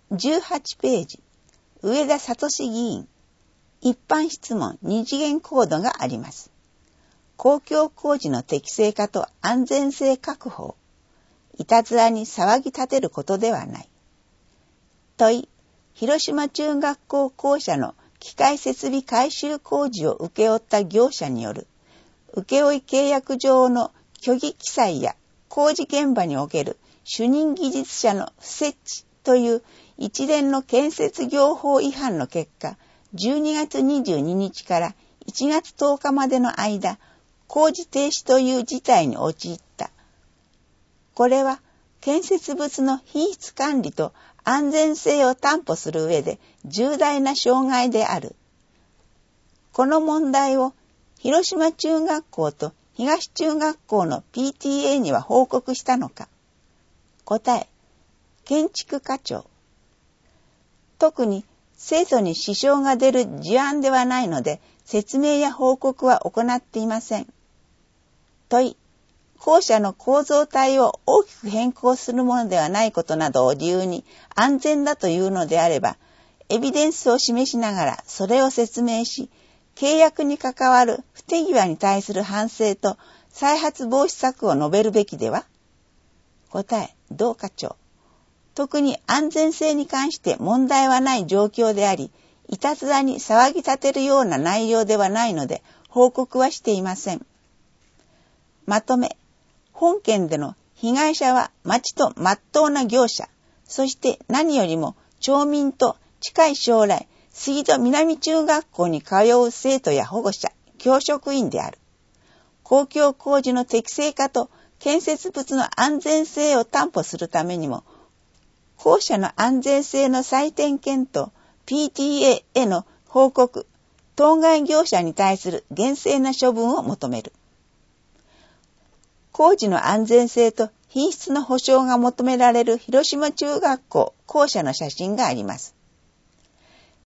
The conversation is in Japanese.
18ページ、上田聡議員、一般質問2次元コードがあります。公共工事の適正化と安全性確保を、いたずらに騒ぎ立てることではない。問い、広島中学校校舎の機械設備改修工事を請け負った業者による、請負契約上の虚偽記載や工事現場における主任技術者の不設置という一連の建設業法違反の結果、12月22日から1月10日までの間、工事停止という事態に陥った。これは建設物の品質管理と安全性を担保する上で重大な障害である。この問題を広島中学校と東中学校の PTA には報告したのか。答え、建築課長。特に生徒に支障が出る事案ではないので説明や報告は行っていません。問い、校舎の構造体を大きく変更するものではないことなどを理由に安全だというのであれば、エビデンスを示しながらそれを説明し、契約に関わる不手際に対する反省と再発防止策を述べるべきでは。答え、同課長。特に安全性に関して問題はない状況であり、いたずらに騒ぎ立てるような内容ではないので報告はしていません。まとめ。本件での被害者は町と真っ当な業者、そして何よりも町民と近い将来、杉戸南中学校に通う生徒や保護者、教職員である。公共工事の適正化と建設物の安全性を担保するためにも、校舎の安全性の再点検と PTA への報告、当該業者に対する厳正な処分を求める。工事の安全性と品質の保証が求められる広島中学校校舎の写真があります。